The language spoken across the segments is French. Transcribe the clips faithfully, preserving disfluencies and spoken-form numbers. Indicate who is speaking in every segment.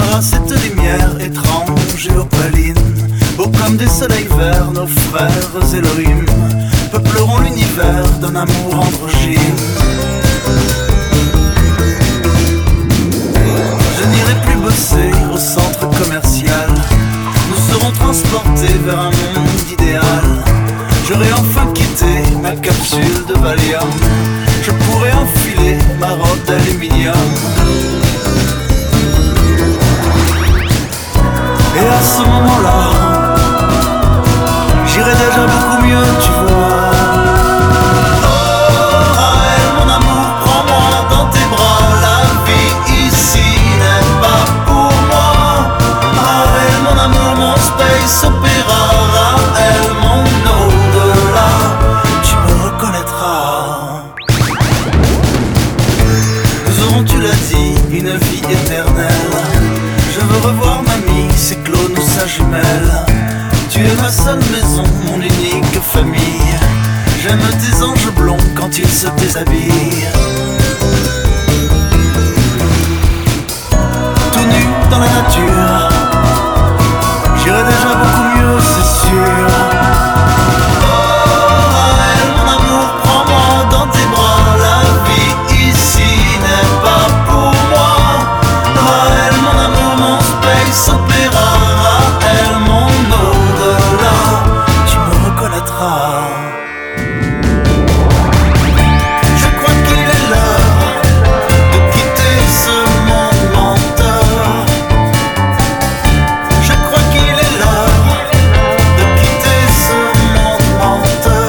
Speaker 1: à cette lumière étrange et opaline, beaux comme des soleils verts, nos frères Elohim peupleront l'univers d'un amour androgyne. Je n'irai plus bosser au centre commercial, nous serons transportés vers un monde idéal. J'aurai enfin quitté ma capsule de Valium, je pourrai enfiler ma robe d'aluminium. Et à ce moment-là, j'irai déjà beaucoup mieux, tu vois. Oh, Raël, mon amour, prends-moi dans tes bras. La vie ici n'est pas pour moi. Raël, mon amour, mon space opéra. Raël, mon au-delà, tu me reconnaîtras. Nous aurons, tu l'as dit, une vie éternelle. Je veux revoir mamie, c'est Claude, nous sa jumelle. Tu es ma seule maison, mon unique famille. J'aime tes anges blonds quand ils se déshabillent. Tout nu dans la nature, j'irai déjà beaucoup mieux, c'est sûr. Oh Raël, mon amour, prends-moi dans tes bras. La vie ici n'est pas pour moi. Raël, mon amour, mon space opéra. Raël, mon au-delà, tu me reconnaîtras. Je crois qu'il est l'heure de quitter ce monde menteur. Je crois qu'il est l'heure de quitter ce monde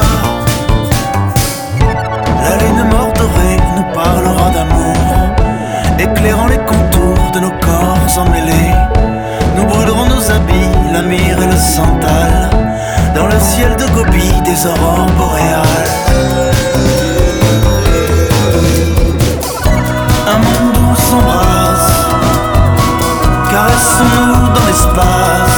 Speaker 1: menteur. La lune mordorée nous parlera d'amour, éclairant les contours de nos corps emmêlés. Nous brûlerons nos habits, la myrrhe et le santal, dans le ciel de Gobi des aurores boréales. Un monde où on s'embrasse, caressons-nous dans l'espace.